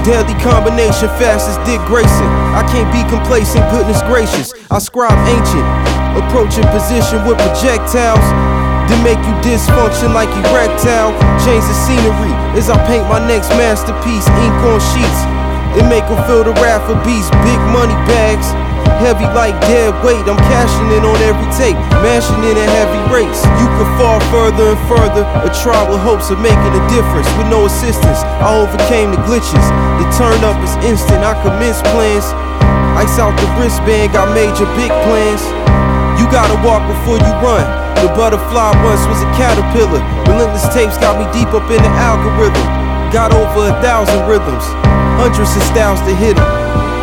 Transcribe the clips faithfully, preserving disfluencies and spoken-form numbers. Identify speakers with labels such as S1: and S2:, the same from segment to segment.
S1: Deadly combination, fast as Dick Grayson. I can't be complacent, goodness gracious. I scribe ancient, approaching position with projectiles to make you dysfunction like erectile. Change the scenery as I paint my next masterpiece. Ink on sheets, it make them feel the wrath of beasts. Big money bags, heavy like dead weight. I'm cashing in on every tape, mashing in at heavy rates. You could fall further and further, a trial with hopes of making a difference. With no assistance, I overcame the glitches. The turn up is instant, I commence plans. Ice out the wristband, got major big plans. You gotta walk before you run. The butterfly once was a caterpillar. Relentless tapes got me deep up in the algorithm. Got over a thousand rhythms, hundreds of styles to hit 'em.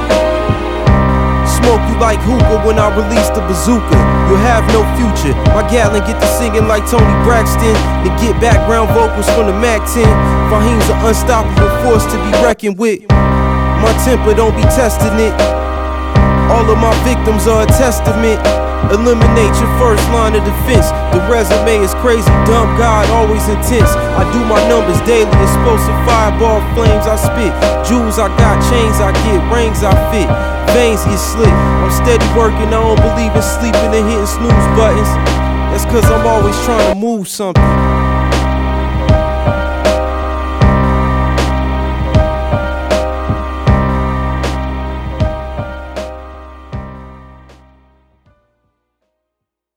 S1: Smoke you like hookah when I release the bazooka. You'll have no future. My gallon get to singing like Tony Braxton and get background vocals from the Mac ten. Fahim's an unstoppable force to be reckoned with. My temper don't be testing it. All of my victims are a testament. Eliminate your first line of defense. The resume is crazy, dumb God, always intense. I do my numbers daily, explosive fireball flames I spit. Jewels I got, chains I get, rings I fit. Veins get slit. I'm steady working, I don't believe in sleeping and hitting snooze buttons. That's cause I'm always trying to move something.